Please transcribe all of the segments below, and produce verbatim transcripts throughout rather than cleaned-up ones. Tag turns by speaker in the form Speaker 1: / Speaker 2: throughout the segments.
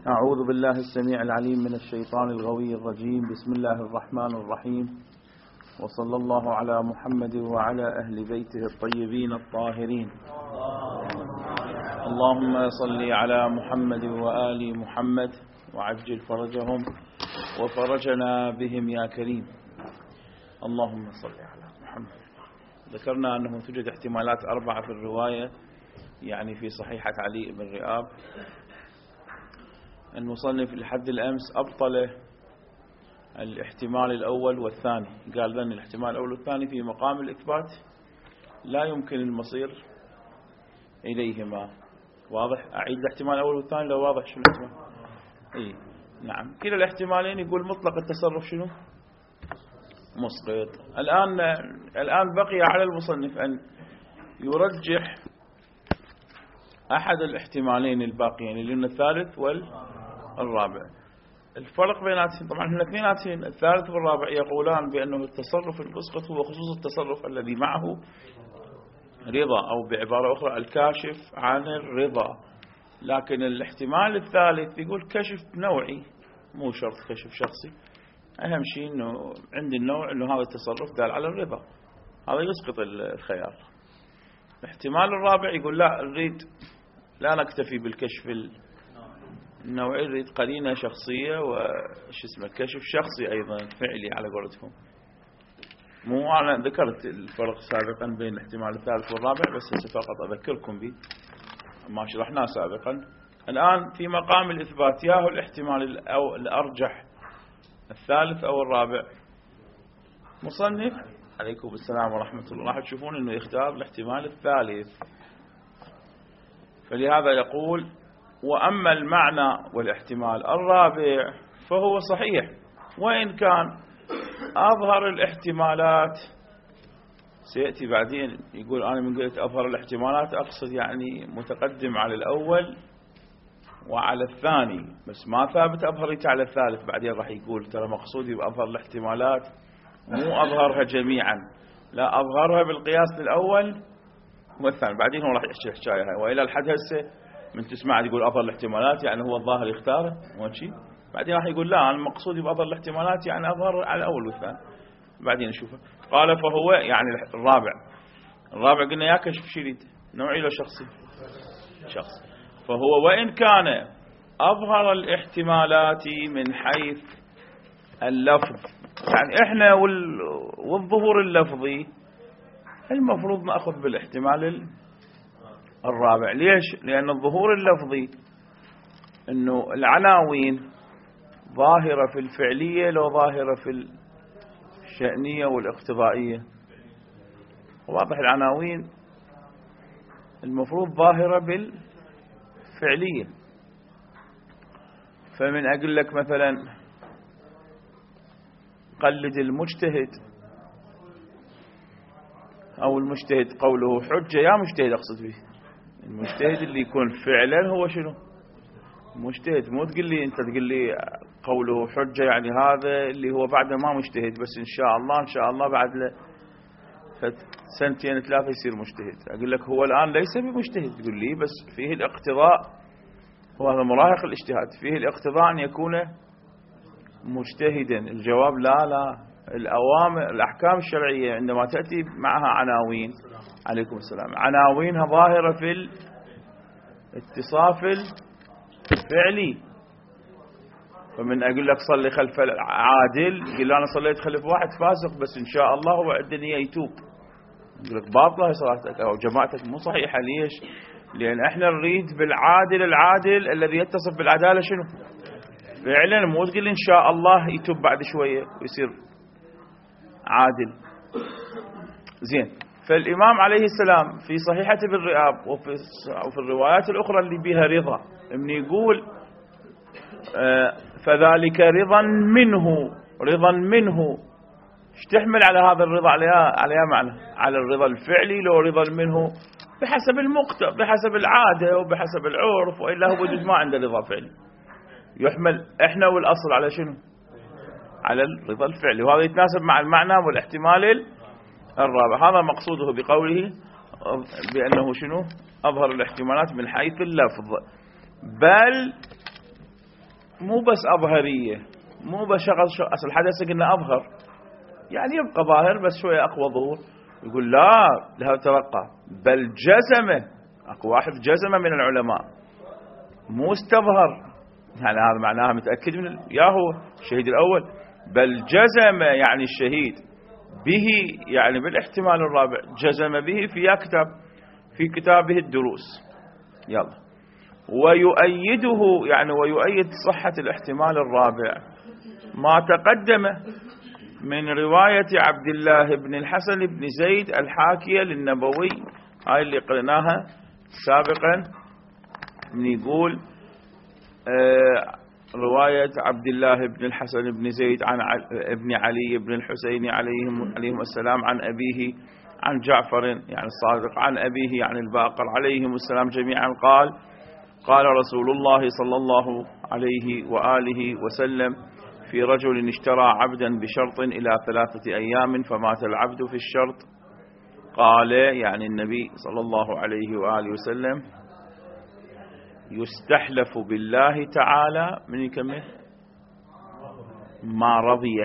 Speaker 1: أعوذ بالله السميع العليم من الشيطان الغوي الرجيم. بسم الله الرحمن الرحيم، وصلى الله على محمد وعلى أهل بيته الطيبين الطاهرين. اللهم صل على محمد وآل محمد وعجل فرجهم وفرجنا بهم يا كريم. اللهم صل على محمد. ذكرنا أنه توجد احتمالات أربعة في الرواية، يعني في صحيحة علي بن رئاب. المصنف لحد الأمس أبطل الاحتمال الأول والثاني، قال ذن الاحتمال الأول والثاني في مقام الإثبات لا يمكن المصير إليهما. واضح؟ أعيد الاحتمال الأول والثاني لو واضح شنو الاحتمال؟ إيه نعم، كلا الاحتمالين يقول مطلق التصرف شنو؟ مسقط. الآن الآن بقي على المصنف أن يرجح أحد الاحتمالين الباقيين اللي هن الثالث والرابع. الفرق بيناتهم طبعا هن اثنيناتهم، الثالث والرابع يقولان بأنه التصرف المسقط هو خصوص التصرف الذي معه رضا، أو بعبارة أخرى الكاشف عن الرضا. لكن الاحتمال الثالث يقول كشف نوعي، مو شرط كشف شخصي. أهم شيء أنه عند النوع أنه هذا التصرف دال على الرضا، هذا يسقط الخيار. الاحتمال الرابع يقول لا، نريد لا نكتفي بالكشف النوعي، نريد قرينة شخصية وش اسمه كشف شخصي أيضا فعلي على قولتهم. مو أنا ذكرت الفرق سابقا بين الاحتمال الثالث والرابع، بس فقط أذكركم به ما شرحناه سابقا. الآن في مقام الإثبات، ياهو الاحتمال أو الأرجح الثالث أو الرابع. مصنف عليكم السلام ورحمة الله راح تشوفون أنه يختار الاحتمال الثالث. فلهذا يقول وأما المعنى والاحتمال الرابع فهو صحيح، وإن كان أظهر الاحتمالات. سيأتي بعدين يقول أنا من قلت أظهر الاحتمالات أقصد يعني متقدم على الأول وعلى الثاني، بس ما ثابت أظهرت على الثالث. بعدين راح يقول ترى مقصودي بأظهر الاحتمالات مو أظهرها جميعا، لا أظهرها بالقياس الأول والثاني. بعدين هو راح يحكي حكاية هاي، وإلى الحد هسه من تسمع يقول أظهر الاحتمالات يعني هو الظاهر يختاره مو شيء. بعدين راح يقول لا، أنا مقصودي بأظهر الاحتمالات يعني أظهر على الأول والثاني. بعدين نشوفه. قال فهو يعني الرابع الرابع قلنا يا كشف شريد نوعي له شخصي شخص. فهو وإن كان أظهر الاحتمالات من حيث اللفظ، يعني إحنا والظهور اللفظي المفروض نأخذ بالاحتمال الرابع. ليش؟ لأن الظهور اللفظي أنه العناوين ظاهرة في الفعلية لو ظاهرة في الشأنية والاقتضائية. واضح؟ العناوين المفروض ظاهرة بالفعلية. فمن أقول لك مثلا قلد المجتهد، أو المجتهد قوله حجة، يا مجتهد أقصد به المجتهد اللي يكون فعلا هو شنو؟ مجتهد. مو تقول لي أنت تقول لي قوله حجة يعني هذا اللي هو بعد ما مجتهد، بس إن شاء الله إن شاء الله بعد له سنتين ثلاثة يصير مجتهد. أقول لك هو الآن ليس بمجتهد، تقول لي بس فيه الاقتضاء، هو هذا مراهق الاجتهاد، فيه الاقتضاء أن يكون مجتهدا. الجواب لا لا، الأوامر الأحكام الشرعية عندما تأتي معها عناوين عليكم السلام عناوينها ظاهرة في الاتصاف الفعلي. فمن أقول لك صلي خلف عادل، يقول له أنا صليت خلف واحد فاسق بس إن شاء الله هو عنده نية يتوب، يقول لك باطلة صلاتك أو جماعتك مو صحيحة. ليش؟ لأن احنا نريد بالعادل العادل الذي يتصف بالعدالة شنو؟ فعلا. مو تقول إن شاء الله يتوب بعد شوية ويصير عادل. زين. فالإمام عليه السلام في صحيحة ابن رئاب وفي, وفي الروايات الأخرى اللي بها رضا، من يقول آه فذلك رضا منه، رضا منه ايش تحمل على هذا الرضا؟ عليها عليها معنى على الرضا الفعلي لو رضا منه بحسب المقتضى بحسب العادة وبحسب العرف، وإلا هو بجوز ما عنده رضا فعلي. يحمل احنا والأصل على شنو؟ على الرضا الفعلي، وهذا يتناسب مع المعنى والاحتمال الرابع. هذا مقصوده بقوله بأنه شنو؟ أظهر الاحتمالات من حيث اللفظ. بل مو بس أظهرية، مو بس شغل أصل الحدث قلنا أظهر يعني يبقى ظاهر بس شوية أقوى ظهور. يقول لا لها ترقى، بل جزم، أكو واحد جزم من العلماء مو استظهر، يعني هذا معناها متأكد من يا هو الشهيد الأول، بل جزم يعني الشهيد به يعني بالاحتمال الرابع، جزم به في كتاب في كتابه الدروس. يلا ويؤيده يعني ويؤيد صحة الاحتمال الرابع ما تقدم من رواية عبد الله بن الحسن بن زيد الحاكية للنبوي، هاي اللي قرناها سابقا، من يقول آه رواية عبد الله بن الحسن بن زيد عن ابن علي بن الحسين عليهم عليهم السلام عن أبيه عن جعفر يعني الصادق عن أبيه يعني الباقر عليهم السلام جميعا قال قال رسول الله صلى الله عليه وآله وسلم في رجل اشترى عبدا بشرط إلى ثلاثة أيام فمات العبد في الشرط. قال يعني النبي صلى الله عليه وآله وسلم يستحلف بالله تعالى من يكمل ما رضيه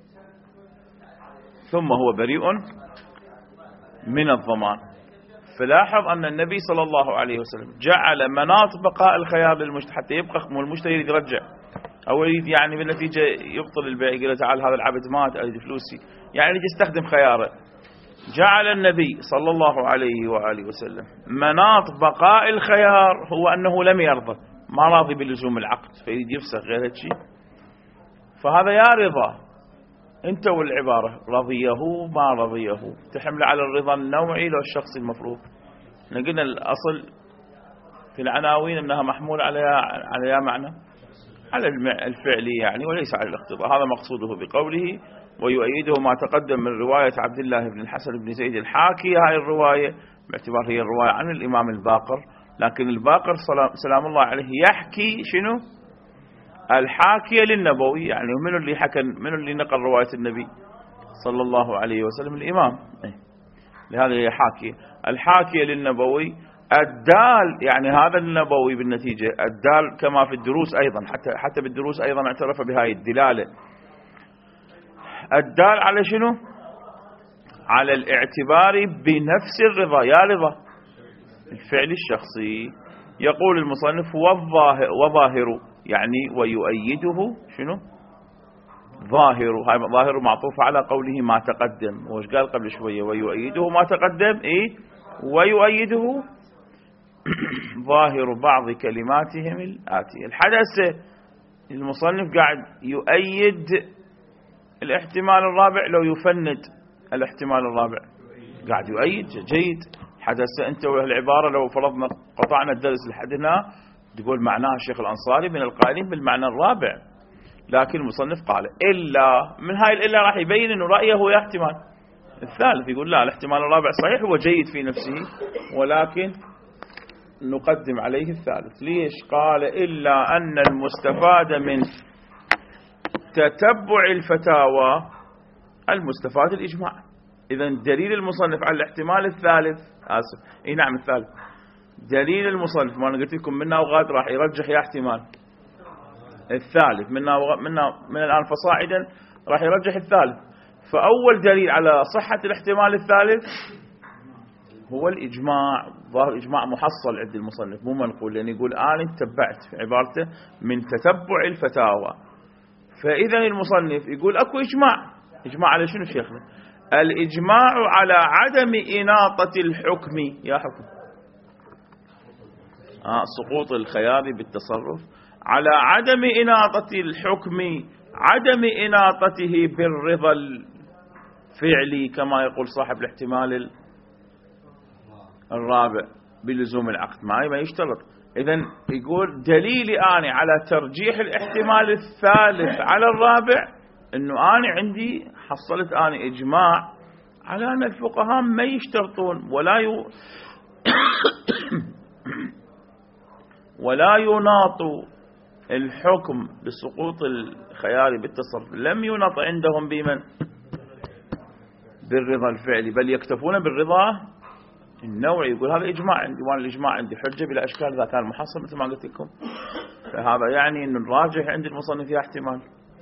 Speaker 1: ثم هو بريء من الضمان. فلاحظ أن النبي صلى الله عليه وسلم جعل مناط بقاء الخيار للمشتري حتى يبقى المشتري يريد يرجع أو يريد يعني بالنتيجة يبطل البيع، يقول تعال هذا العبد مات أريد فلوسي، يعني يريد يستخدم خياره. جعل النبي صلى الله عليه وآله وسلم مناط بقاء الخيار هو أنه لم يرضى، ما راضي بلزوم العقد فيريد يفسخ غير هالشيء، فهذا يا رضا انت والعبارة رضيه ما رضيه تحمل على الرضا النوعي لو الشخص المفروض. قلنا الأصل في العناوين أنها محمولة على على معنى على الفعلي يعني وليس على الاقتضاء، هذا مقصوده بقوله ويؤيده ما تقدم من رواية عبد الله بن الحسن بن زيد الحاكي. هاي الرواية باعتبار هي الرواية عن الإمام الباقر، لكن الباقر سلام الله عليه يحكي شنو الحاكية للنبوي، يعني من اللي حكى من اللي نقل رواية النبي صلى الله عليه وسلم الإمام، لهذا هي حاكية الحاكية للنبوي الدال يعني هذا النبوي بالنتيجة الدال كما في الدروس أيضا، حتى حتى بالدروس أيضا اعترف بهاي الدلالة، الدال على شنو على الاعتبار بنفس الرضا يا رضا الفعل الشخصي. يقول المصنف والظاهر وظاهر يعني ويؤيده شنو ظاهر، هاي ظاهر معطوف على قوله ما تقدم، وش قال قبل شوية ويؤيده ما تقدم إيه ويؤيده ظاهر بعض كلماتهم الآتية. الحدث المصنف قاعد يؤيد الاحتمال الرابع لو يفند الاحتمال الرابع قاعد يؤيد جيد. حدث أنت والعبارة لو فرضنا قطعنا الدرس لحدنا تقول معناها الشيخ الأنصاري من القائلين بالمعنى الرابع، لكن المصنف قال إلا من هاي الإلا راح يبين أنه رأيه هو احتمال الثالث، يقول لا الاحتمال الرابع صحيح هو جيد في نفسه ولكن نقدم عليه الثالث. ليش؟ قال إلا أن المستفاد من تتبع الفتاوى المستفاد الإجماع. إذن دليل المصنف على الاحتمال الثالث آسف إيه نعم الثالث دليل المصنف ما أنا قلت لكم منا وغاد راح يرجح يا احتمال الثالث منا وغ... منا من الآن فصاعدا راح يرجح الثالث. فأول دليل على صحة الاحتمال الثالث هو الإجماع، ظاهر الإجماع محصل عند المصنف مو منقول، لأن يقول أنا اتبعت في عبارته من تتبع الفتاوى. فإذا المصنف يقول أكو إجماع، إجماع على شنو شيخنا؟ الإجماع على عدم إناطة الحكم يا حكم آه سقوط الخيار بالتصرف، على عدم إناطة الحكم عدم إناطته بالرضا الفعلي كما يقول صاحب الاحتمال الرابع بلزوم العقد معي ما يشترط. إذن يقول دليلي أنا على ترجيح الاحتمال الثالث على الرابع أنه أنا عندي حصلت أنا إجماع على أن الفقهاء ما يشترطون ولا ي... ولا يناط الحكم بسقوط الخيار بالتصرف، لم يناط عندهم بمن بالرضا الفعلي بل يكتفون بالرضا النوعي يقول هذا إجماع عندي، وأنا الإجماع عندي حجة بلا أشكال إذا كان محصل مثل ما قلت لكم. فهذا يعني أن الراجح عند المصنف فيها احتمال.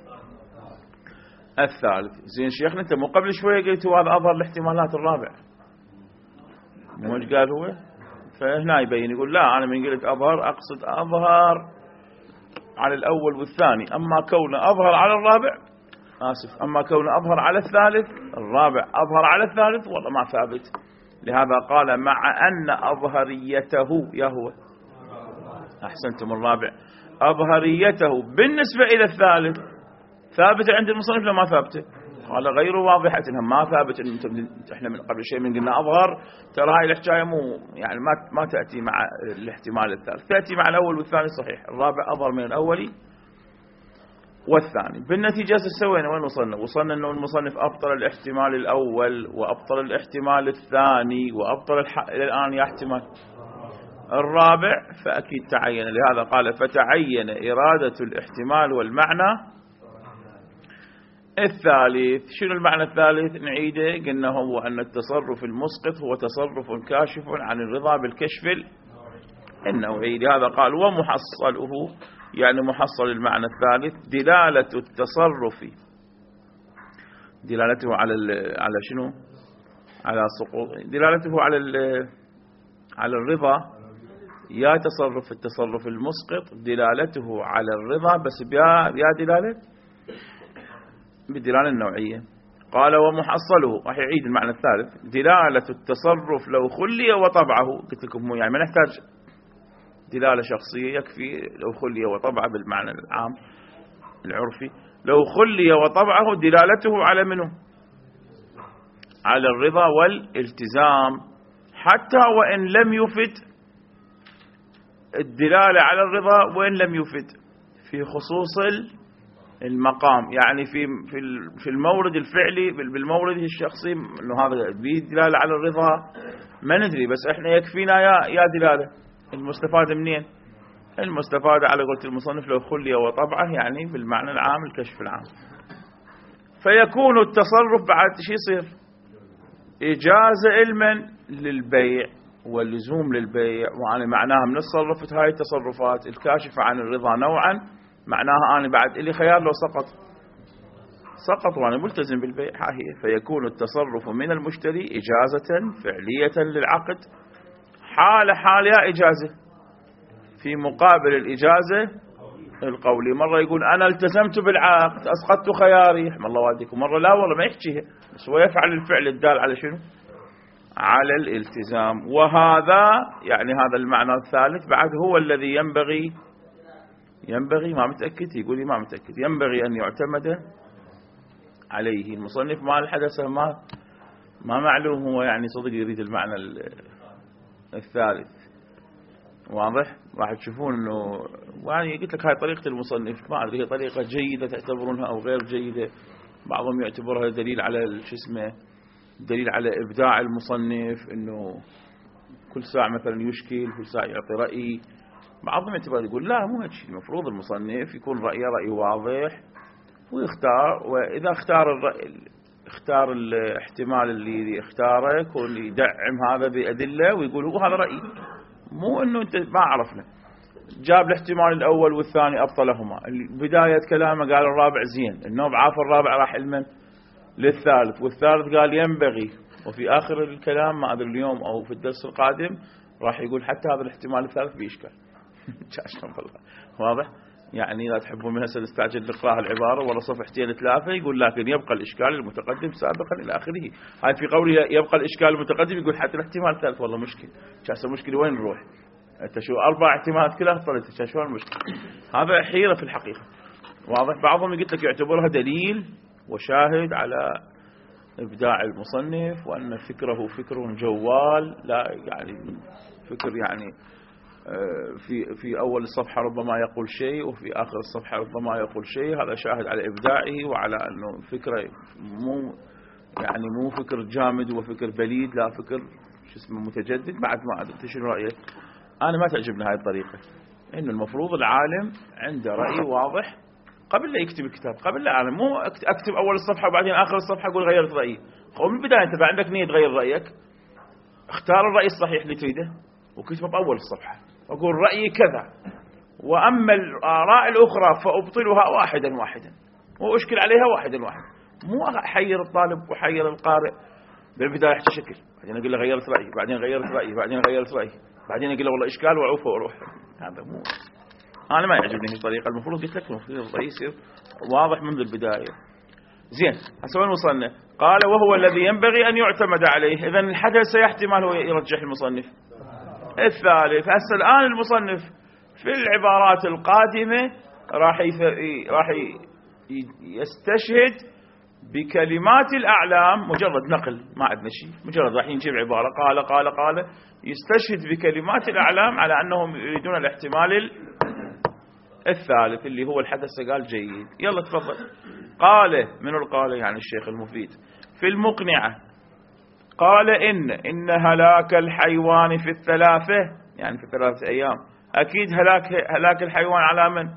Speaker 1: الثالث، زين شيخنا أنت مو قبل شوية قلت هذا أظهر الاحتمالات الرابع، مو ايش قال هو؟ فهنا يبين يقول لا، أنا من قلت أظهر أقصد أظهر على الأول والثاني، أما كون أظهر على الرابع آسف أما كون أظهر على الثالث الرابع أظهر على الثالث والله ما ثابت. لهذا قال مع أن أظهريته يهوى، أحسنتم الرابع، أظهريته بالنسبة إلى الثالث ثابتة عند المصنف لا ما ثابتة؟ قال غير واضحة، ما ثابت. احنا من قبل شيء من قلنا أظهر، ترى هاي الحكاية مو يعني ما ما تأتي مع الاحتمال الثالث، تأتي مع الأول والثاني صحيح، الرابع أظهر من الأول والثاني. بالنتيجة سوينا وين وصلنا؟ وصلنا أنه المصنف أبطل الاحتمال الأول وأبطل الاحتمال الثاني وأبطل الح... إلى الآن يا احتمال الرابع، فأكيد تعين. لهذا قال فتعين إرادة الاحتمال والمعنى الثالث. شنو المعنى الثالث؟ نعيده، قلنا هو أن التصرف المسقط هو تصرف كاشف عن الرضا بالكشف النوعي. لهذا قال ومحصله، يعني محصل المعنى الثالث دلالة التصرف، دلالته على على شنو؟ على سقوط، دلالته على على الرضا، يا تصرف التصرف المسقط دلالته على الرضا بس بيا بيا دلالة بالدلالة النوعية. قال ومحصله، راح يعيد المعنى الثالث دلالة التصرف لو خلي وطبعه. قلت لكم مو يعني ما نحتاج دلالة شخصية، يكفي لو خلي وطبعه بالمعنى العام العرفي. لو خلي وطبعه دلالته على منه؟ على الرضا والالتزام، حتى وإن لم يفد الدلالة على الرضا، وإن لم يفد في خصوص المقام، يعني في في المورد الفعلي بالمورد الشخصي انه هذا بدلاله على الرضا ما ندري، بس احنا يكفينا يا يا دلاله. المستفاده منين؟ المستفاده على قولة المصنف لو خلي وطبعه، يعني بالمعنى العام الكشف العام. فيكون التصرف بعد شو يصير؟ اجازه علما للبيع واللزوم للبيع، وأنا معناها من تصرفت هاي التصرفات الكاشفه عن الرضا نوعا، معناها أنا بعد إلي خيار لو سقط سقط وأنا ملتزم بالبيع. ها هي فيكون التصرف من المشتري إجازة فعلية للعقد حال حال يا إجازة في مقابل الإجازة القولي. مرة يقول أنا التزمت بالعقد أسقطت خياري رحم الله والديكم، مرة لا والله ما يحكيها، بس هو يفعل الفعل الدال على شنو؟ على الالتزام. وهذا يعني هذا المعنى الثالث بعد هو الذي ينبغي ينبغي ما متأكد، يقول لي ما متأكد، ينبغي أن يعتمد عليه. المصنف ما الحدث ما ما معلوم هو يعني صدق يريد المعنى الثالث، واضح؟ راح تشوفون انه يعني قلت لك هاي طريقة المصنف، ما ادري هي طريقة جيدة تعتبرونها او غير جيدة، بعضهم يعتبرها دليل على شو اسمه، دليل على ابداع المصنف، انه كل ساعة مثلا يشكل، كل ساعة يعطي رأي. بعضهم يعتبر يقول لا مو هالشيء، المفروض المصنف يكون رأيه رأي واضح ويختار، وإذا اختار الرأي اختار الاحتمال اللي اختاره يكون يدعم هذا بأدلة ويقول هو هذا رأيي، مو انه انت ما عرفنا. جاب الاحتمال الأول والثاني أبطلهما، بداية كلامه قال الرابع زين، النوب عاف الرابع راح علما للثالث، والثالث قال ينبغي، وفي آخر الكلام ما أدري اليوم أو في الدرس القادم راح يقول حتى هذا الاحتمال الثالث بإشكال. واضح؟ يعني لا تحبون من هسه نستعجل لقراء العبارة ولا صفحتين ثلاثة، يقول لكن يبقى الإشكال المتقدم سابقا إلى آخره. هاي في قوله يبقى الإشكال المتقدم يقول حتى الاحتمال الثالث والله مشكل، شاسة مشكلة وين نروح؟ أنت شو أربع احتمالات كلها طلعت، شو المشكلة؟ هذا حيرة في الحقيقة. واضح؟ بعضهم يقول لك يعتبرها دليل وشاهد على إبداع المصنف، وأن فكره فكر جوال، لا يعني فكر يعني في في أول الصفحة ربما يقول شيء وفي آخر الصفحة ربما يقول شيء، هذا شاهد على إبداعه وعلى أنه فكرة مو يعني مو فكر جامد وفكر بليد، لا فكر شو اسمه متجدد. بعد ما أدري شنو رأيك؟ أنا ما تعجبني هاي الطريقة، إنه المفروض العالم عنده رأي واضح قبل لا يكتب الكتاب، قبل لا أنا مو أكتب أول الصفحة وبعدين آخر الصفحة أقول غيرت رأيي. من البداية أنت عندك نية تغير رأيك، اختار الرأي الصحيح اللي تريده وكتبه بأول الصفحة وأقول رأيي كذا، وأما الآراء الأخرى فأبطلها واحدا واحدا وأشكل عليها واحدا واحدا. مو أحير الطالب وحير القارئ بالبداية يحكي شكل، بعدين أقول له غيرت رأيي، بعدين غيرت رأيي، بعدين غيرت رأيي، بعدين أقول له والله إشكال وأعوفه وأروح. هذا مو، أنا ما يعجبني هذه الطريقة. المفروض قلت لك المفروض الرأي يصير واضح منذ البداية. زين، هسه وين وصلنا؟ قال وهو الذي ينبغي أن يعتمد عليه. إذن الحدث سيحتمل هو يرجح المصنف الثالث. هسه الآن المصنف في العبارات القادمة راح راح يستشهد بكلمات الأعلام، مجرد نقل ما عندنا شيء، مجرد راح نجيب عبارة قال قال قال يستشهد بكلمات الأعلام على أنهم يريدون الاحتمال الثالث اللي هو الحدث. قال جيد، يلا تفضل. قال من القال يعني الشيخ المفيد في المقنعة، قال إن إن هلاك الحيوان في الثلاثة، يعني في ثلاثة أيام، أكيد هلاك هلاك الحيوان على من؟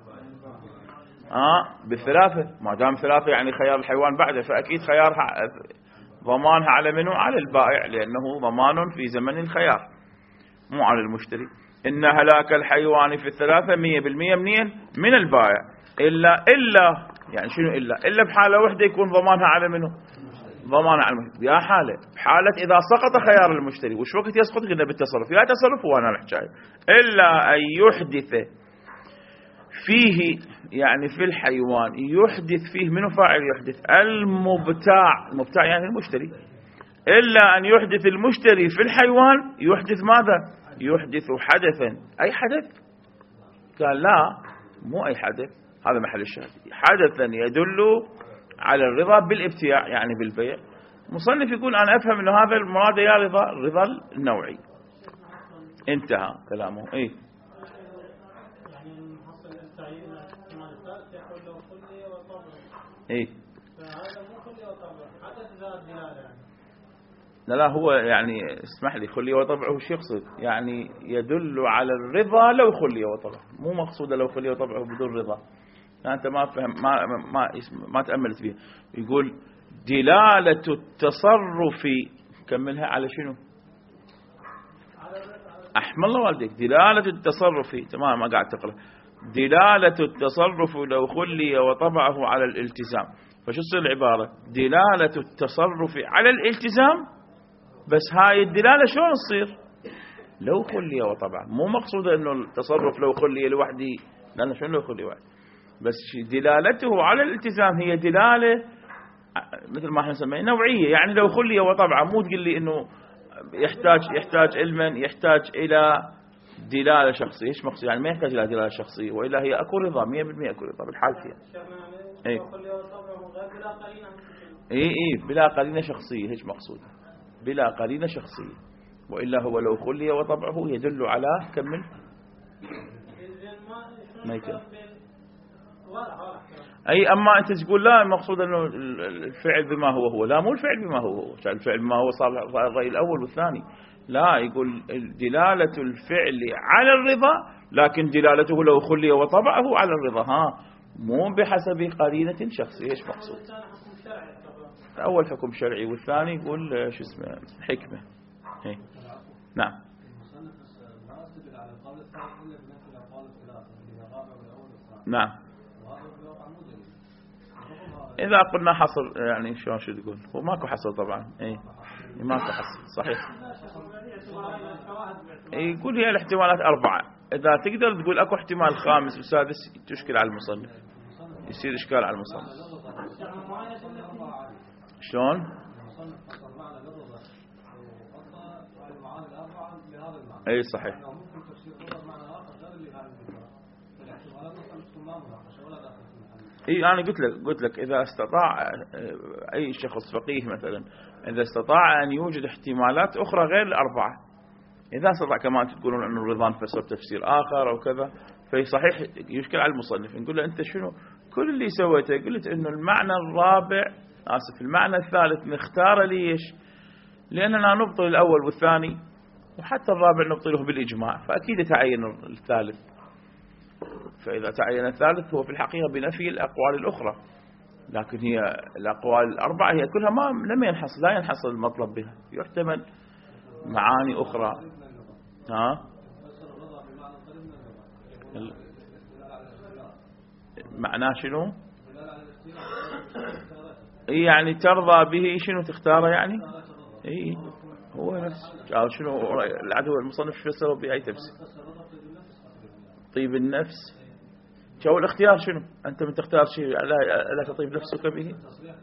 Speaker 1: آه بالثلاثة، ما دام ثلاثة يعني خيار الحيوان بعده، فأكيد خيارها ضمانها على منه؟ على البائع، لأنه ضمان في زمن الخيار مو على المشتري. إن هلاك الحيوان في الثلاثة مية بالمية منين؟ من البائع، إلا إلا يعني شنو إلا؟ إلا بحالة واحدة يكون ضمانها على منه؟ ضمانها على المشتري. يا حالة بحالة إذا سقط خيار المشتري. وش وقت يسقط؟ قلنا بالتصرف. يا تصرف وأنا الحكاية إلا أن يحدث فيه، يعني في الحيوان يحدث فيه، منو فاعل يحدث؟ المبتاع. المبتاع يعني المشتري. إلا أن يحدث المشتري في الحيوان يحدث ماذا؟ يحدث حدثا. أي حدث؟ قال لا مو أي حدث، هذا محل الشاهد. حدثا يدل على الرضا بالابتياع يعني بالبيع. مصنف يقول أنا أفهم أنه هذا المراد يا رضا الرضا النوعي. انتهى كلامه. إيه إيه لا لا هو يعني اسمح لي، خلي وطبعه وش يقصد؟ يعني يدل على الرضا لو خلي وطبعه، مو مقصود لو خلي وطبعه بدون رضا. يعني أنت ما فهم ما ما ما تأملت فيه. يقول دلالة التصرف، كملها على شنو؟ أحمد الله والديك. دلالة التصرف، تمام ما قاعد تقرأ. دلالة التصرف لو خلي وطبعه على الالتزام. فشو تصير العبارة؟ دلالة التصرف على الالتزام، بس هاي الدلالة شلون تصير؟ لو خلي وطبعه. مو مقصود انه التصرف لو خلي لوحدي، لأنه شلون لو خلي وحدي، بس دلالته على الالتزام هي دلالة مثل ما احنا نسميها نوعية. يعني لو خلي وطبعه، مو تقول لي انه يحتاج يحتاج علما، يحتاج الى دلالة شخصية. ايش مقصود؟ يعني ما يحتاج الى دلالة شخصية، والا هي اكو رضا مية بالمية، اكو رضا بالحال فيها. اي اي اي بلا قرينة شخصية. ايش مقصود؟ بلا قرينة شخصية، وإلا هو لو خلي وطبعه يدل على كمل ما يكمل. أي أما أنت تقول لا المقصود أنه الفعل بما هو هو، لا مو الفعل بما هو هو، الفعل بما هو صار الرأي الأول والثاني. لا، يقول دلالة الفعل على الرضا، لكن دلالته لو خلي وطبعه على الرضا، ها مو بحسب قرينة شخصية. إيش مقصود؟ أول حكم شرعي، والثاني يقول شو اسمه حكمة. هي. نعم. نعم. إذا قلنا حصر يعني شلون شو تقول؟ هو ماكو حصر طبعا. إيه ماكو حصر صحيح. يقول هي الاحتمالات أربعة. إذا تقدر تقول أكو احتمال خامس وسادس تشكل على المصنف، يصير إشكال على المصنف. شلون؟ اي صحيح. اي انا قلت لك قلت لك اذا استطاع اي شخص فقيه مثلا، اذا استطاع ان يوجد احتمالات اخرى غير الاربعه، اذا استطاع كما تقولون انه الرضا فسر تفسير اخر او كذا، في صحيح يشكل على المصنف. نقول له انت شنو كل اللي سويته؟ قلت انه المعنى الرابع آسف المعنى الثالث نختاره. ليش؟ لأننا نبطل الأول والثاني، وحتى الرابع نبطله بالإجماع، فأكيد يتعين الثالث. فإذا تعين الثالث هو في الحقيقة بنفي الأقوال الأخرى، لكن هي الأقوال الأربعة هي كلها ما لم ينحصر لا ينحصر المطلب بها، يحتمل معاني أخرى. ها معناه شنو؟ يعني ترضى به شنو تختاره يعني؟ اي هو نفس قال شنو العدو المصنف فسره بأي تفسير؟ طيب النفس شو الاختيار شنو؟ أنت من تختار شيء لا, لا تطيب نفسك به.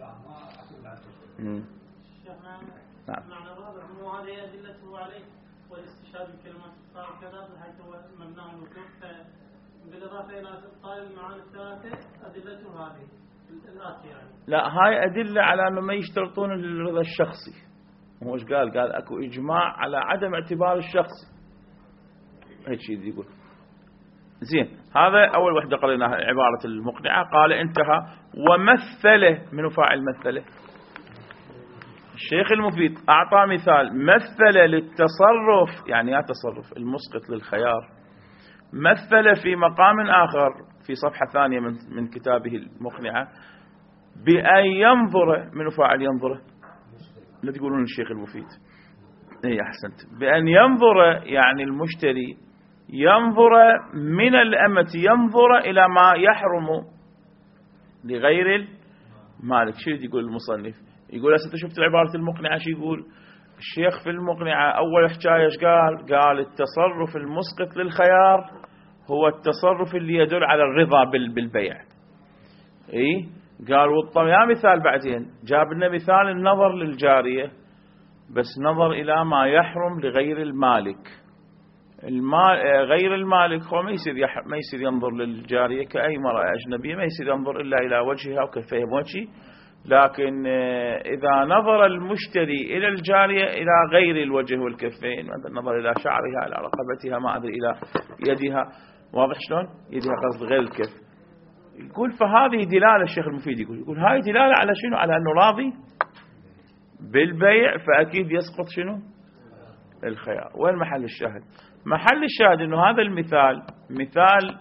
Speaker 1: امم نعم.
Speaker 2: معنى الرابع مو هذه أدلته عليه والاستشهاد بكلمات الصار كذا بحيث هو مبناه الوقوف بالإضافة إلى قال المعاني الثلاثة أدلته هذه الآتية يعني.
Speaker 1: لا هاي أدلة على أنه ما يشترطون الرضا الشخصي. هو إيش قال؟ قال أكو إجماع على عدم اعتبار الشخص. هيك شيء يقول. زين هذا أول وحدة قريناها عبارة المقنعة. قال انتهى. ومثله من فاعل مثله الشيخ المفيد أعطى مثال مثل للتصرف يعني يا تصرف المسقط للخيار. مثل في مقام آخر في صفحة ثانية من من كتابه المقنعة بأن ينظر من فاعل ينظر لا تقولون الشيخ المفيد. اي احسنت. بأن ينظر يعني المشتري ينظر من الأمة ينظر إلى ما يحرم لغير المالك. شو يقول المصنف؟ يقول هسه شفت عبارة المقنعة شو يقول الشيخ في المقنعة؟ أول حكاية ايش قال؟ قال التصرف المسقط للخيار هو التصرف اللي يدل على الرضا بالبيع. اي قال والطميا مثال بعدين جاب لنا مثال النظر للجارية بس نظر إلى ما يحرم لغير المالك. المال غير المالك هو ما يصير ما يصير ينظر للجارية كأي مرأة أجنبية ما يصير ينظر إلا إلى وجهها وكفيها بوجهه. لكن إذا نظر المشتري إلى الجارية إلى غير الوجه والكفين نظر إلى شعرها إلى رقبتها ما أدري إلى يدها واضح شلون يدها قصد غير الكف. يقول فهذه دلالة الشيخ المفيد يقول يقول هاي دلالة على شنو؟ على أنه راضي بالبيع فأكيد يسقط شنو؟ الخيار. وين محل الشاهد؟ محل الشاهد أنه هذا المثال مثال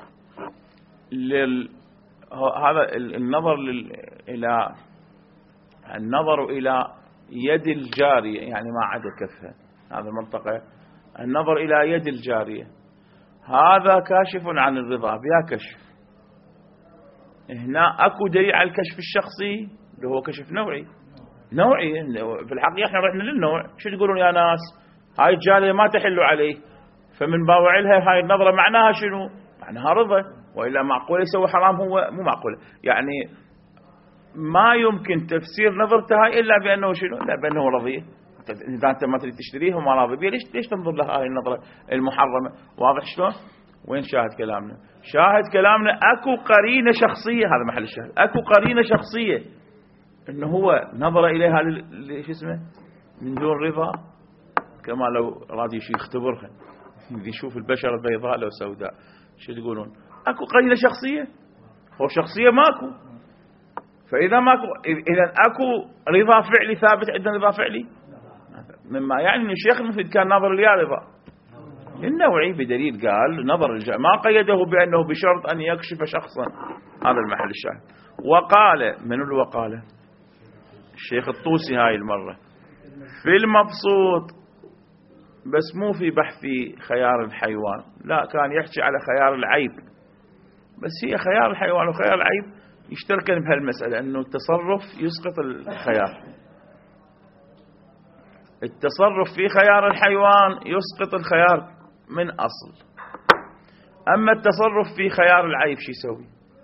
Speaker 1: لل هذا النظر لل... إلى النظر إلى يد الجارية يعني ما عدا كفها هذا المنطقة النظر إلى يد الجارية هذا كاشف عن الرضا بها كشف. هنا أكو دليل على الكشف الشخصي اللي هو كشف نوعي نوعي في الحقيقة احنا رحنا للنوع. شو تقولون يا ناس؟ هاي الجارية ما تحل عليه فمن باوع لها هاي النظرة معناها شنو؟ معناها رضا وإلا معقول يسوي حرام هو مو معقول يعني ما يمكن تفسير نظرته هاي إلا بأنه شنو؟ إلا بأنه رضي. إذا أنت ما تريد تشتريه وما راضي بيه ليش ليش تنظر لها هاي النظرة المحرمة؟ واضح شلون؟ وين شاهد كلامنا؟ شاهد كلامنا أكو قرينة شخصية. هذا محل الشاهد. أكو قرينة شخصية إنه هو نظر إليها ليش اسمه من دون رضا كما لو راد يشي يختبرها يشوف البشرة بيضاء لو سوداء. شو تقولون؟ أكو قرينة شخصية هو شخصية ماكو. فإذا ماكو إذا أكو رضا فعلي ثابت عندنا رضا فعلي مما يعني أن الشيخ المفيد كان ناظر ليا رضا النوعي بدليل قال نظر الجاء ما قيده بأنه بشرط أن يكشف شخصا. هذا المحل الشاهد. وقال من اللي وقال الشيخ الطوسي هاي المرة في المبسوط بس مو في بحث خيار الحيوان لا كان يحكي على خيار العيب بس هي خيار الحيوان وخيار العيب يشتركن بهالمسألة أنه التصرف يسقط الخيار. التصرف في خيار الحيوان يسقط الخيار من أصل. أما التصرف في خيار العيب شو يسوي؟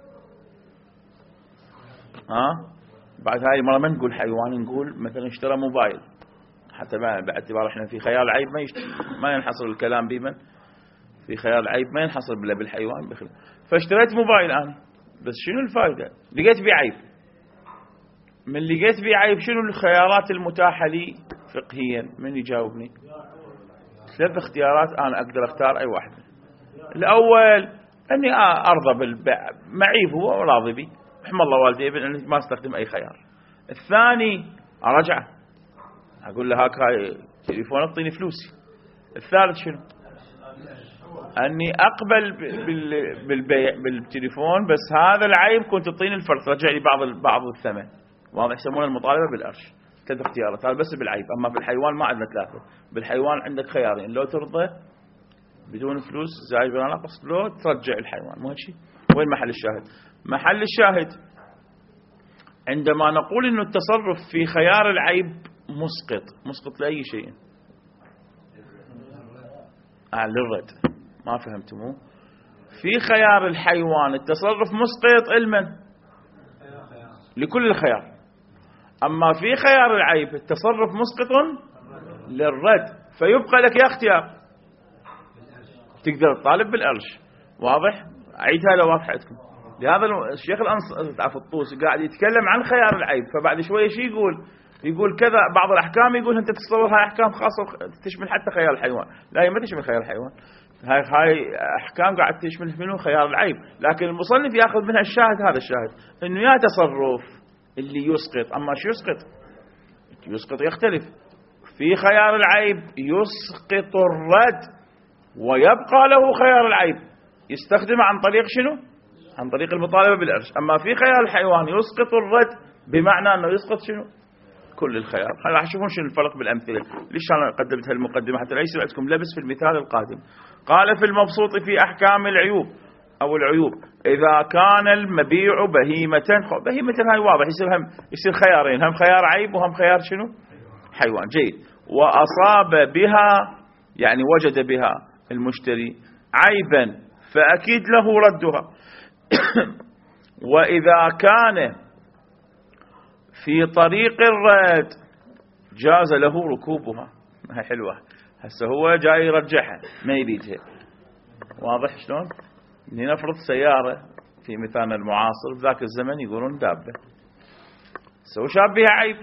Speaker 1: ها بعد هاي مرة ما نقول حيوان نقول مثلا اشترى موبايل حتى باعتبار احنا في خيار العيب ما يشت... ما ينحصر الكلام بمن في خيار العيب ما ينحصر بلا بالحيوان بخير. فاشتريت موبايل أنا بس شنو الفائدة؟ لقيت بيه عيب. من لقيت بيه عيب شنو الخيارات المتاحة لي فقهيا؟ من يجاوبني؟ ثلاث اختيارات أنا أقدر أختار أي واحدة. الأول أني أرضى بالبيع معيب هو راضي بي رحم الله والدي ابن أني ما استخدم أي خيار. الثاني أرجعه أقول له هاك هاي تليفون اعطيني فلوسي. الثالث شنو؟ أني أقبل بالبيع بالتليفون بس هذا العيب كنت تعطيني الفرق رجع لي بعض بعض الثمن. واضح يسمونه المطالبة بالقرش. ثلاث اختيارات، هذا بس بالعيب. أما في الحيوان ما عندنا ثلاثة. بالحيوان عندك خيارين، لو ترضى بدون فلوس زايد ولا ناقص، لو ترجع الحيوان. مو هالشيء. وين محل الشاهد؟ محل الشاهد عندما نقول إنه التصرف في خيار العيب مسقط. مسقط لأي شيء؟ آه للرد. ما فهمتموه؟ في خيار الحيوان التصرف مسقط لمن؟ لكل الخيار. أما في خيار العيب التصرف مسقط للرد، فيبقى لك يا اختيار، تقدر تطالب بالأرش. واضح؟ أعيدها لو واضح عندكم. لهذا الشيخ الفطوسي قاعد يتكلم عن خيار العيب، فبعد شوية شي يقول يقول كذا. بعض الأحكام يقول أنت تتصور هاي أحكام خاصة تشمل حتى خيار الحيوان. لا، هي ما تشمل خيار الحيوان. هاي هاي أحكام قاعد تشمل منه خيار العيب، لكن المصنف يأخذ منها الشاهد. هذا الشاهد إنه يا تصرف اللي يسقط. أما شو يسقط؟ يسقط يختلف. في خيار العيب يسقط الرد ويبقى له خيار العيب، يستخدم عن طريق شنو؟ عن طريق المطالبة بالأرش. أما في خيار الحيوان يسقط الرد بمعنى أنه يسقط شنو؟ كل الخيار. راح تشوفون شنو الفرق بالأمثلة. ليش أنا قدمت هالمقدمة؟ حتى لا يصير عندكم لبس في المثال القادم. قال في المبسوط في أحكام العيوب أو العيوب: إذا كان المبيع بهيمة. بهيمة هاي واضح، يصير هم يصير خيارين، هم خيار عيب وهم خيار شنو؟ حيوان. جيد. وأصاب بها يعني وجد بها المشتري عيبا فأكيد له ردها. وإذا كان في طريق الرد جاز له ركوبها. هاي حلوة. هسه هو جاي يرجعها ما يريدها. واضح شلون؟ لنفرض سيارة في مثالنا المعاصر بذاك الزمن يقولون دابة، سو شاب بها عيب،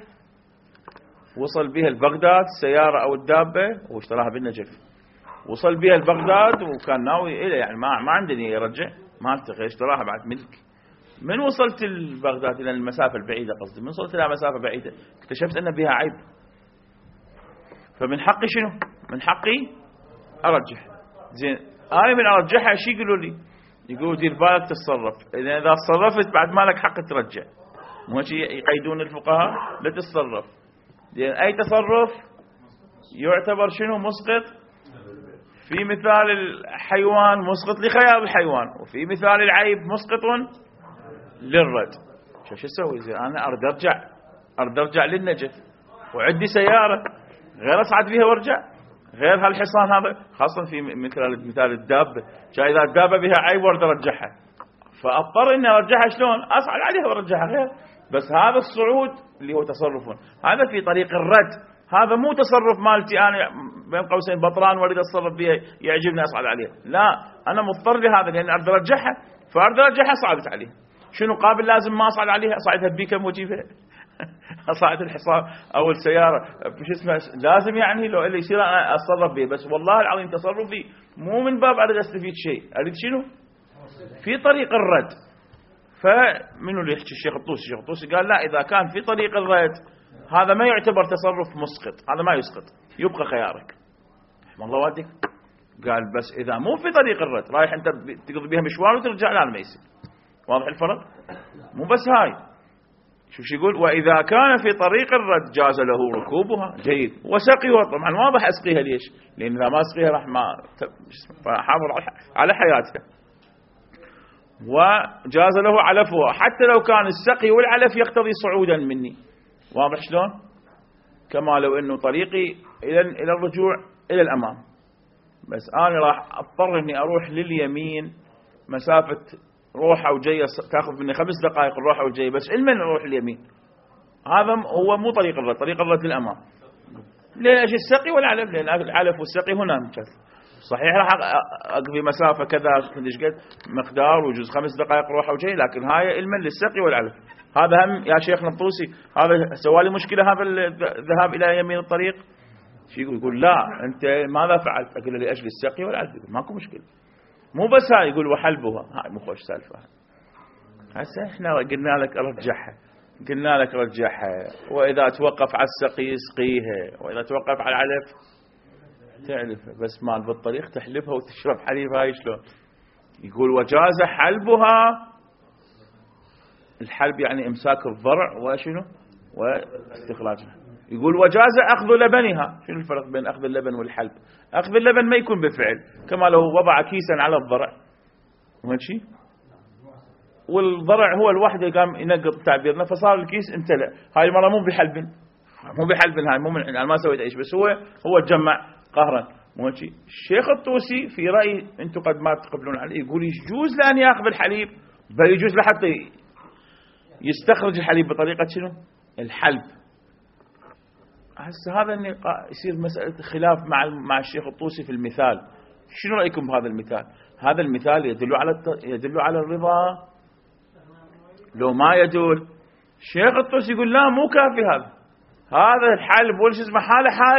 Speaker 1: وصل بها البغداد السيارة أو الدابة واشتراها بالنجف. وصل بها البغداد وكان ناوي إلى يعني ما ما عندني يرجع، ما التقي، اشتراها بعد ملك. من وصلت البغداد إلى المسافة البعيدة، قصدي من وصلت إلى مسافة بعيدة اكتشفت أن بها عيب، فمن حقي شنو؟ من حقي أرجح. زين، أنا من أرجحها شي يقولوا لي؟ يقولوا دير بالك تتصرف، إذا إذا تصرفت بعد ما لك حق ترجع. مو شيء يقيدون الفقهاء؟ لا تتصرف. لأن أي تصرف يعتبر شنو؟ مسقط. في مثال الحيوان مسقط لخيار الحيوان، وفي مثال العيب مسقط للرد. شو شو اسوي؟ زين انا اريد ارجع اريد ارجع للنجف وعندي سياره غير اصعد بها وارجع، غير هالحصان هذا، خاصه في مثال مثال الدابه. جاي اذا الدابه بها عيب واريد ارجعها، فاضطر اني ارجعها. شلون؟ اصعد عليها وارجعها. غير بس هذا الصعود اللي هو تصرف، هذا في طريق الرد. هذا مو تصرف مالتي انا بين قوسين بطران واريد اتصرف بها يعجبني اصعد عليها. لا، انا مضطر لهذا لان اريد ارجعها، فاريد ارجعها صعدت عليها. شنو قابل؟ لازم ما اصعد عليها، اصعدها ببيكم واجيبها. اصعد الحصان او السياره شو اسمه، لازم يعني لو اللي يصير انا اتصرف به. بس والله العظيم تصرفي مو من باب اريد استفيد شيء، اريد شنو؟ في طريق الرد. فمنو اللي يحكي؟ الشيخ الطوسي. الشيخ الطوسي قال لا، اذا كان في طريق الرد هذا ما يعتبر تصرف مسقط، هذا ما يسقط، يبقى خيارك. رحم الله والديك. قال بس اذا مو في طريق الرد، رايح انت تقضي بها مشوار وترجع، لا ما يصير. واضح الفرق؟ مو بس هاي. شوف شو يقول: واذا كان في طريق الرد جاز له ركوبها. جيد. وسقيها، طبعا واضح اسقيها ليش؟ لان اذا ما اسقيها راح ما حافظ على حياتها. وجاز له علفها، حتى لو كان السقي والعلف يقتضي صعودا مني. واضح شلون؟ كما لو انه طريقي الى الى الرجوع الى الامام، بس انا راح اضطر اني اروح لليمين مسافه روحه وجايه تاخذ مني خمس دقائق الروحه والجايه، بس علما اروح اليمين. هذا هو مو طريق الرد، طريق الرد للامام. ليش السقي والعلف؟ لان العلف والسقي هنا مكث. صحيح راح اقضي مسافه كذا قديش قد مقدار وجزء خمس دقائق روحه وجايه، لكن هاي علما للسقي والعلف. هذا هم يا شيخنا الطوسي، هذا سوالي مشكله هذا الذهاب الى يمين الطريق. شو يقول؟ يقول لا انت ماذا فعلت؟ اقول له لاجل السقي والعلف. يقول ماكو مشكله. مو بس هاي، يقول وحلبها. هاي مو خوش سالفه. هسه احنا قلنا لك رجعها، قلنا لك رجعها، واذا توقف على السقي اسقيها، واذا توقف على العلف تعلفها. بس مال بالطريق تحلبها وتشرب حليب. هاي شلون؟ يقول وجاز حلبها. الحلب يعني امساك الضرع وشنو واستخراجها. يقول وجاز أخذ لبنها. شنو الفرق بين أخذ اللبن والحلب؟ أخذ اللبن ما يكون بفعل، كما لو وضع كيسا على الضرع ماشي، والضرع هو الوحده قام ينقط تعبيرنا فصار الكيس امتلأ. هاي المره مو بحلب، مو بحلب، هاي مو من انا ما سويت ايش، بس هو هو تجمع قهرا ماشي. الشيخ الطوسي في رايي انتم قد ما تقبلون عليه يقول يجوز لان ياخذ الحليب، بل يجوز لحتى يستخرج الحليب بطريقه شنو؟ الحلب. هسه هذا يصير مساله خلاف مع مع الشيخ الطوسي في المثال. شنو رايكم بهذا المثال؟ هذا المثال يدل على يدل على الرضا لو ما يدل؟ الشيخ الطوسي يقول لا مو كافي هذا، هذا الحلب ولا شو اسمه حاله حال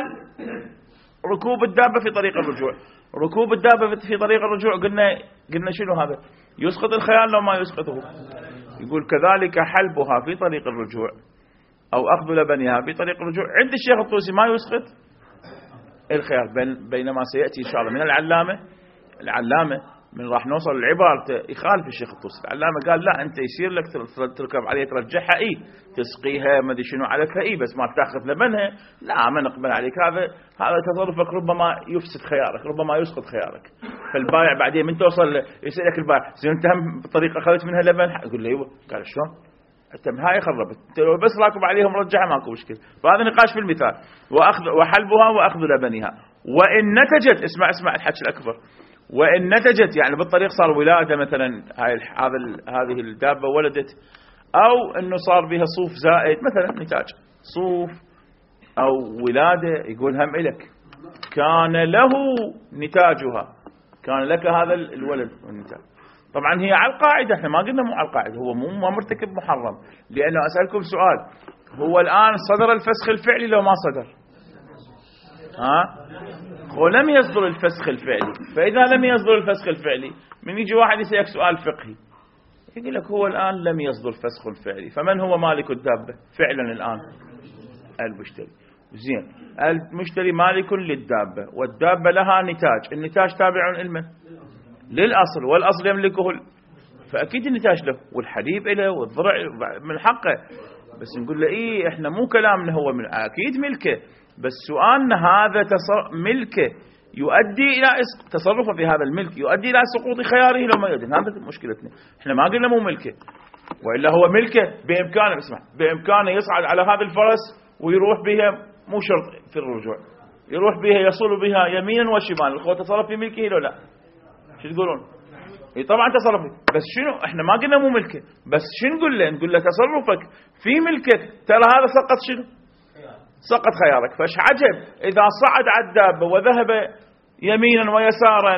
Speaker 1: ركوب الدابه في طريق الرجوع. ركوب الدابه في طريق الرجوع قلنا قلنا شنو هذا؟ يسقط الخيال لو ما يسقطه. يقول كذلك حلبها في طريق الرجوع او اخذ لبنها في طريق الرجوع عند الشيخ الطوسي ما يسقط الخيال، بينما سياتي ان شاء الله من العلامه العلامه من راح نوصل للعبارة يخالف الشيخ الطوسي. العلامة قال لا أنت يصير لك تركب عليه ترجعها إيه تسقيها ما أدري شنو عليك إيه، بس ما تاخذ لبنها لا ما نقبل عليك. هذا هذا تصرفك ربما يفسد خيارك، ربما يسقط خيارك. فالبائع بعدين من توصل يسألك البائع زين أنت هم بطريقة أخذت منها لبن؟ يقول له أيوه. قال شلون؟ أنت هاي خربت، أنت لو بس راكب عليهم رجعها ماكو مشكلة. فهذا نقاش في المثال. وأخذ وحلبها وأخذ لبنها وإن نتجت، اسمع اسمع الحكي الأكبر، وإن نتجت يعني بالطريق صار ولادة مثلا، هاي هذا هذه الدابة ولدت، أو إنه صار بها صوف زائد مثلا نتاج صوف أو ولادة، يقول هم إلك كان له نتاجها، كان لك هذا الولد والنتاج. طبعا هي على القاعدة، احنا ما قلنا مو على القاعدة، هو مو ما مرتكب محرم. لأنه أسألكم سؤال، هو الآن صدر الفسخ الفعلي لو ما صدر؟ ها؟ ولم يصدر الفسخ الفعلي. فإذا لم يصدر الفسخ الفعلي من يجي واحد يسألك سؤال فقهي يقول لك هو الآن لم يصدر الفسخ الفعلي، فمن هو مالك الدابة فعلا الآن؟ المشتري. زين، المشتري مالك للدابة والدابة لها نتاج، النتاج تابع لمن؟ للأصل، والأصل يملكه ال... فأكيد النتاج له والحليب له والضرع من حقه. بس نقول له إيه إحنا مو كلامنا هو من... أكيد ملكه، بس سؤالنا هذا تصر... ملكه يؤدي إلى تصرفه في هذا الملك يؤدي إلى سقوط خياره لو ما يدن. هذا مشكلتنا، إحنا ما قلنا مو ملكه، وإلا هو ملكه بإمكانه. اسمع، بإمكانه يصعد على هذا الفرس ويروح بها، مو شرط في الرجوع، يروح بها يصل بها يمينا وشمالا. الأخوة تصرف في ملكه لو لا؟ شو تقولون؟ إيه طبعا تصرف، بس شنو احنا ما قلنا مو ملكه، بس شنو نقول له؟ نقول له تصرفك في ملكك ترى هذا سقط شنو؟ سقط خيارك. فاش عجب إذا صعد على الدابة وذهب يمينا ويسارا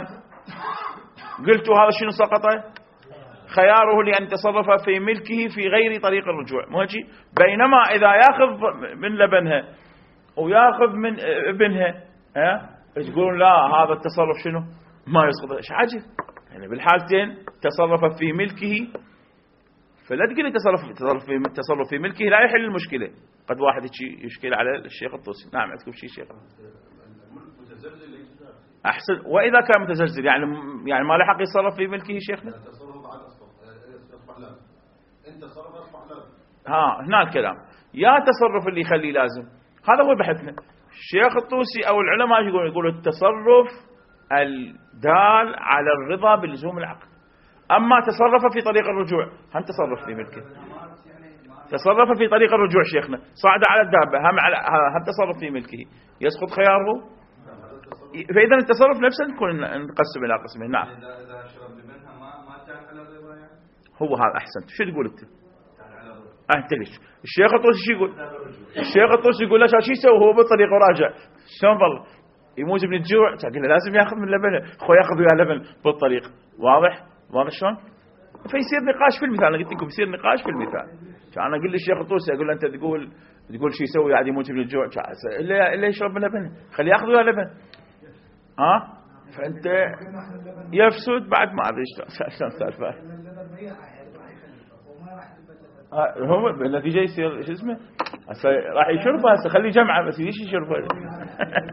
Speaker 1: قلت هذا شنو سقطه؟ خياره لأن تصرف في ملكه في غير طريق الرجوع، مو هيك؟ بينما إذا ياخذ من لبنها وياخذ من ابنها ها تقولون لا هذا التصرف شنو؟ ما يسقط. ايش عجب يعني بالحالتين تصرف في ملكه. فلا تقول تصرف تصرف في تصرف في ملكه لا يحل المشكله. قد واحد يشكل على الشيخ الطوسي. نعم عندكم شيء شيخ احسن. واذا كان متزلزل يعني يعني ما له حق يتصرف في ملكه شيخنا. انت تصرف اصبح لازم. ها هنا الكلام، يا تصرف اللي يخليه لازم، هذا هو بحثنا. الشيخ الطوسي او العلماء يقولون يقولوا التصرف الدال على الرضا بلزوم العقد. اما تصرف في طريق الرجوع هم تصرف في ملكه، تصرف في طريق الرجوع شيخنا، صعد على الدابة هم على هم تصرف في ملكه، يسقط خياره. فإذا التصرف نفسه نكون نقسم إلى قسمين. نعم. إذا شرب منها ما ما كان على الرضا يعني. هو هذا أحسن. شو تقول أنت؟ أنت ليش؟ الشيخ الطوسي شو يقول؟ الشيخ الطوسي يقول له شو يسوي هو بالطريق وراجع شلون والله يموت من الجوع، تقول له لازم ياخذ من لبنه، خو ياخذ وياه لبن بالطريق. واضح؟ واضح شلون؟ فيصير نقاش في المثال. أنا قلت لكم يصير نقاش في المثال. أنا أقول للشيخ الطوسي أقول له أنت تقول تقول شو يسوي قاعد يموت من الجوع، إلا إلا يشرب من لبن، خليه ياخذ وياه لبن. ها؟ فأنت يفسد بعد ما أدري شلون السالفة. هو النتيجة يصير شو اسمه؟ هسه راح يشربه، هسه خليه جمعة بس ليش يشربه؟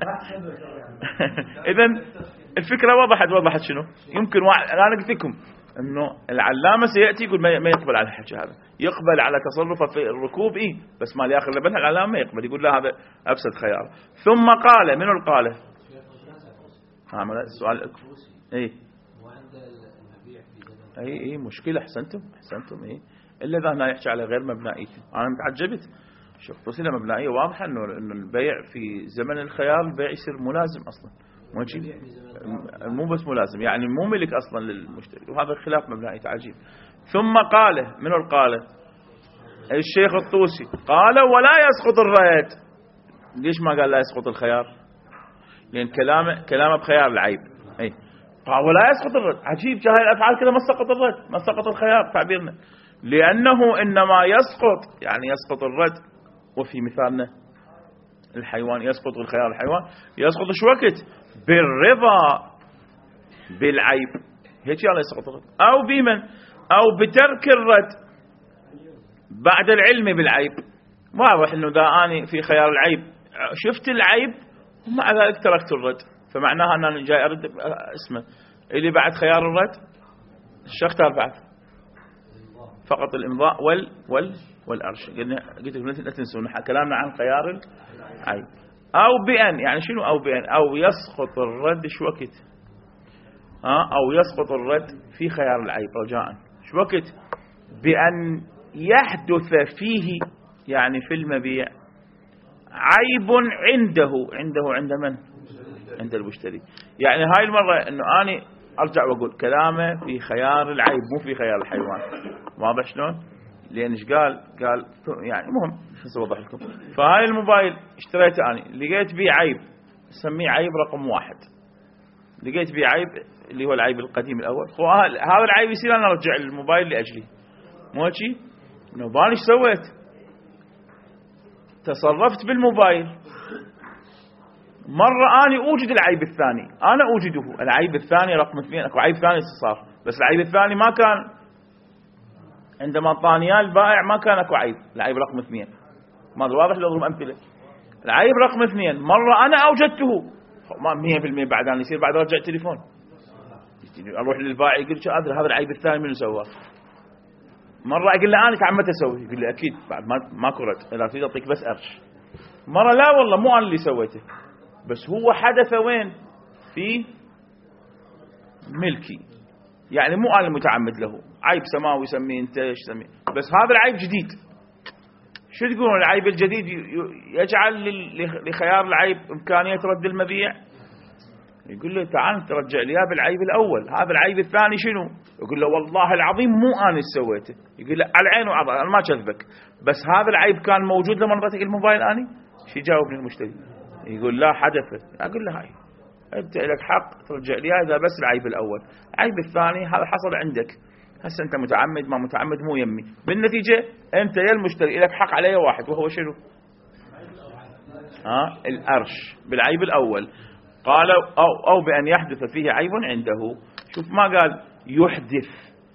Speaker 1: إذن الفكرة وضحت. وضحت شنو؟ يمكن واحد أنا قلت لكم انه العلامة سيأتي يقول ما يقبل على الحكي هذا، يقبل على تصرفه في الركوب إيه بس ما ياخذ لبنها العلامة ما يقبل، يقول لا هذا أفسد خيار. ثم قال منو القاله؟ ها السؤال اي اي اي مشكلة. احسنتم احسنتم اي الا اذا هنا يحكي على غير مبنائية. انا متعجبت شوف وسيلة مبنائية واضحة انه انه البيع في زمن الخيار البيع يصير ملازم اصلا، مو بس ملازم يعني مو ملك اصلا للمشتري، وهذا خلاف مبنائي عجيب. ثم قال منو القاله؟ الشيخ الطوسي قال ولا يسقط الرد. ليش ما قال لا يسقط الخيار؟ لان كلامه كلامه بخيار العيب. اي قال ولا يسقط الرد. عجيب جاهل الافعال كذا ما سقط الرد ما سقط الخيار تعبيرنا، لانه انما يسقط يعني يسقط الرد. وفي مثالنا الحيوان يسقط الخيار، الحيوان يسقط شو وقت؟ بالرضا بالعيب هيك يعني يسقط الرد، او بمن او بترك الرد بعد العلم بالعيب. واضح انه ذا اني في خيار العيب شفت العيب ومع ذلك تركت الرد، فمعناها ان انا جاي ارد اسمه اللي بعد خيار الرد شو اختار بعد؟ فقط الامضاء وال وال والارش. قلنا قلت لكم لا تنسون كلامنا عن خيار العيب. او بان يعني شنو او بان؟ او يسقط الرد شو وقت؟ ها او يسقط الرد في خيار العيب رجاء شو وقت؟ بان يحدث فيه يعني في المبيع عيب عنده عنده عند من؟ عند المشتري. يعني هاي المرة انه اني ارجع واقول كلامه في خيار العيب مو في خيار الحيوان. واضح شلون؟ لان ايش قال؟ قال يعني مهم شو اوضح لكم. فهاي الموبايل اشتريته اني لقيت بيه عيب سميه عيب رقم واحد، لقيت بيه عيب اللي هو العيب القديم الاول، هذا العيب يصير انا ارجع الموبايل لاجلي مو هيك؟ انه باني ايش سويت؟ تصرفت بالموبايل مرة اني اوجد العيب الثاني، انا اوجده العيب الثاني رقم اثنين، اكو عيب ثاني صار بس العيب الثاني ما كان عندما طانيا البائع ما كان اكو عيب، العيب رقم اثنين. ما واضح لو اضرب امثله. العيب رقم اثنين مرة انا اوجدته ما مية بالمية بعد ان يصير بعد ارجع التليفون اروح للبائع يقول شو ادري هذا العيب الثاني منو سواه. مرة اقول له انا تعمدت اسوي، يقول لي اكيد بعد ما ماكو رد اذا تريد اعطيك بس قرش. مرة لا والله مو انا اللي سويته بس هو حدث وين؟ في ملكي يعني مو انا المتعمد له، عيب سماوي يسميه انت ايش تسميه، بس هذا العيب جديد. شو تقولون العيب الجديد يجعل لخيار العيب امكانيه رد المبيع؟ يقول له تعال ترجع لي اياه بالعيب الاول، هذا العيب الثاني شنو؟ يقول له والله العظيم مو انا اللي سويته. يقول له على العين وعلى انا ما كذبك بس هذا العيب كان موجود لما انطيتك الموبايل اني. شو يجاوبني المشتري؟ يقول لا حدث. اقول له هاي انت لك حق ترجع لي اذا بس العيب الاول، العيب الثاني هذا حصل عندك هسه انت متعمد ما متعمد مو يمي، بالنتيجه انت يا المشتري لك حق عليه واحد وهو شنو؟ ها الارش بالعيب الاول. قال او او بان يحدث فيه عيب عنده. شوف ما قال يحدث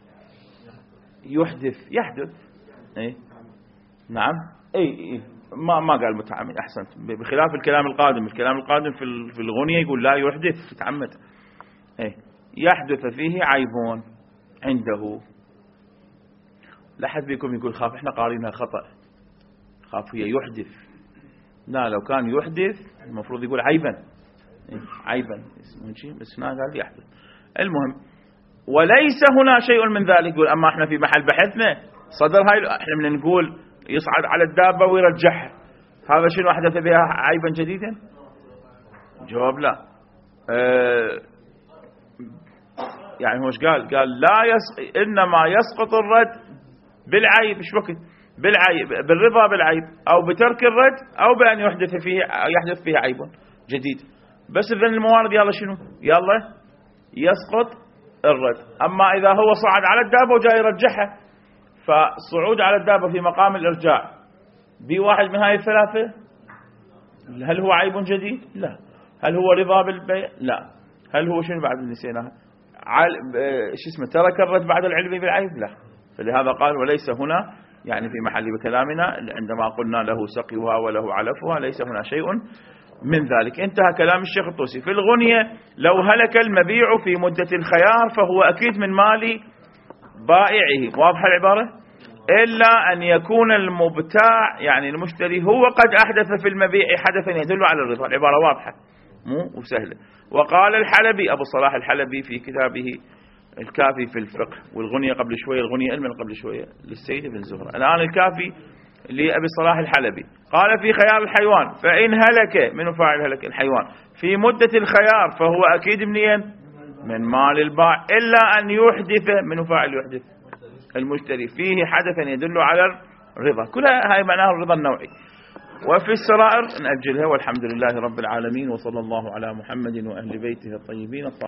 Speaker 1: يحدث يحدث اي نعم اي, اي. ما ما قال متعمد. احسنت بخلاف الكلام القادم. الكلام القادم في في الغنية يقول لا يحدث متعمد. اي يحدث فيه عيب عنده. لا حد بيكم يقول خاف احنا قارينها خطأ، خاف هي يحدث. لا لو كان يحدث المفروض يقول عيبا عيبا اسمه شيء بس هنا قال يحدث. المهم وليس هنا شيء من ذلك. يقول اما احنا في محل بحثنا صدر هاي احنا من نقول يصعد على الدابة ويرجعها، هذا شنو أحدث بها عيبا جديدا؟ جواب لا. اه يعني هو ايش قال؟ قال لا يس... إنما يسقط الرد بالعيب. ايش وقت؟ بالعيب بالرضا بالعيب أو بترك الرد أو بأن يحدث فيه يحدث فيه عيب جديد. بس إذن الموارد يلا شنو؟ يلا يسقط الرد. أما إذا هو صعد على الدابة وجاي يرجعها، فالصعود على الدابة في مقام الإرجاع بواحد من هاي الثلاثة، هل هو عيب جديد؟ لا. هل هو رضا بالبيع؟ لا. هل هو شنو بعد نسيناها؟ عل... شو اسمه ترك الرد بعد العلم بالعيب؟ لا. فلهذا قال وليس هنا يعني في محل بكلامنا عندما قلنا له سقيها وله علفها ليس هنا شيء من ذلك. انتهى كلام الشيخ الطوسي. في الغنية لو هلك المبيع في مدة الخيار فهو أكيد من مال بائعه، واضحة العبارة، إلا أن يكون المبتاع يعني المشتري هو قد أحدث في المبيع حدثا يدل على الرضا. العبارة واضحة مو وسهلة. وقال الحلبي أبو صلاح الحلبي في كتابه الكافي في الفقه، والغنية قبل شوية، الغنية علما قبل شوية للسيد بن زهرة، الآن الكافي لأبي صلاح الحلبي، قال في خيار الحيوان فإن هلك، من فاعل هلك الحيوان في مدة الخيار فهو أكيد منين؟ من مال البائع، إلا أن يحدث، من فاعل يحدث؟ المشتري، فيه حدثا يدل على الرضا. كلها هاي معناها الرضا النوعي. وفي السرائر نأجلها، والحمد لله رب العالمين، وصلى الله على محمد وأهل بيته الطيبين الطاهرين.